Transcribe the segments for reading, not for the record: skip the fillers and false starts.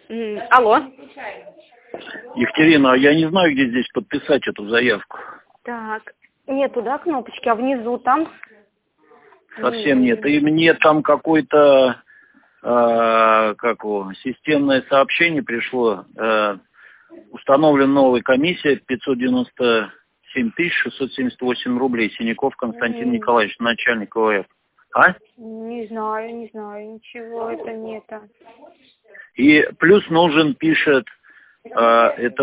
Алло. Екатерина, а я не знаю, где здесь подписать эту заявку. Так, нету, да, кнопочки, а внизу там? Совсем нет. И мне там какой-то, системное сообщение пришло. Установлена новая комиссия 597 678 рублей. Синяков Константин Николаевич, начальник ОФ. А? Не знаю, ничего, это не это. И плюс нужен, пишет, это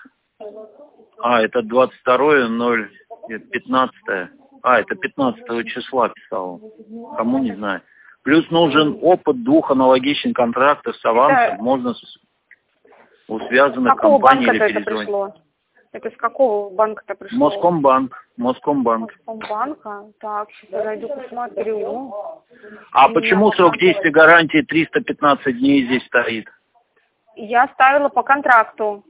22.015. Это 15 числа писал. Кому, не знаю. Плюс нужен опыт 2 аналогичных контрактов с авансом. Можно у связанных компаний или перезвонить. Это с какого банка-то пришло? Москомбанк. Москомбанка? Так, сейчас я зайду посмотрю. А почему срок действия гарантии 315 дней здесь стоит? Я ставила по контракту.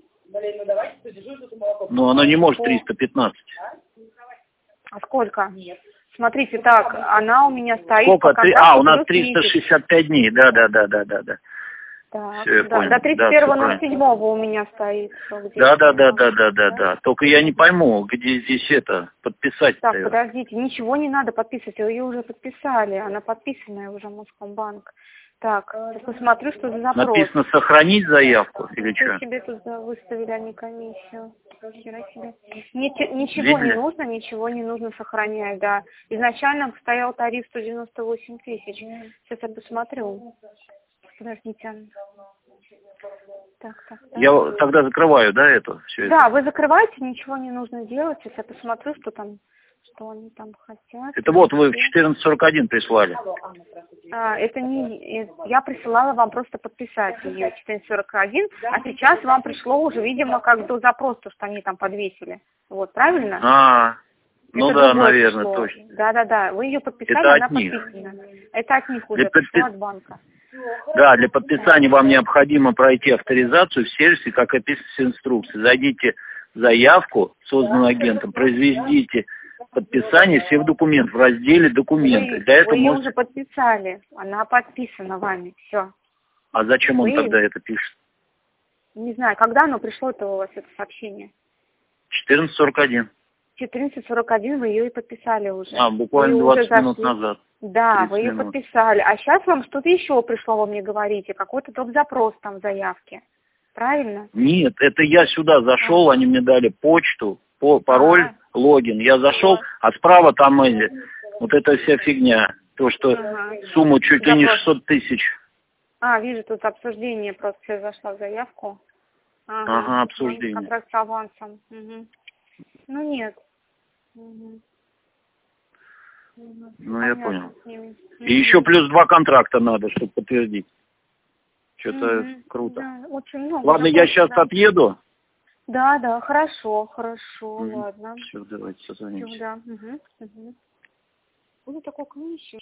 Но она не может 315. А сколько? Смотрите, так, она у меня стоит сколько? По контракту. У нас 365 дней, да. Так, Все, я понял. До 31.07 у меня стоит. Да. Только я не пойму, где здесь подписать-то. Так, подождите, ничего не надо подписывать, ее уже подписали, она подписанная уже Москомбанк. Так, посмотрю, что за запрос. Написано сохранить заявку или что? Что себе тут выставили они комиссию? Ничего не нужно сохранять, да. Изначально стоял тариф 198 тысяч. Сейчас я посмотрю. Подождите. Так. Я тогда закрываю, да, все это? Да, вы закрываете, ничего не нужно делать. Сейчас я посмотрю, что они там хотят. Это вы в 14:41 прислали. Это не... Я присылала вам просто подписать ее 14:41, а сейчас вам пришло уже, видимо, как до запроса, что они там подвесили. Вот, правильно? Наверное, пришло. точно. Да. Вы ее подписали, это она от них. подписана. Это от них уже пришло от банка. Да, для подписания вам необходимо пройти авторизацию в сервисе, как описано в инструкции. Зайдите в заявку, созданную агентом, произведите подписание всех документов в разделе «Документы». Вы ее уже подписали, она подписана вами, все. А зачем он тогда это пишет? Не знаю, когда оно пришло, у вас это сообщение? 14:41. 14:41 вы ее и подписали уже. Буквально 20 минут назад. Да, вы ее подписали. А сейчас вам что-то еще пришло, вы мне говорите, какой-то тот запрос там в заявке. Правильно? Нет, это я сюда зашел, они мне дали почту, пароль, логин. Я зашел, а справа там вот эта вся фигня. То, что сумма чуть ли не 600 тысяч. Вижу, тут обсуждение, просто я зашла в заявку. Обсуждение. Контракт с авансом. Нет. Я понял. И еще плюс 2 контракта надо, чтобы подтвердить. Что-то круто. Да, очень много. Ладно, я сейчас отъеду. Да, хорошо, ладно. Все, давайте созвонимся. Такой комиссия.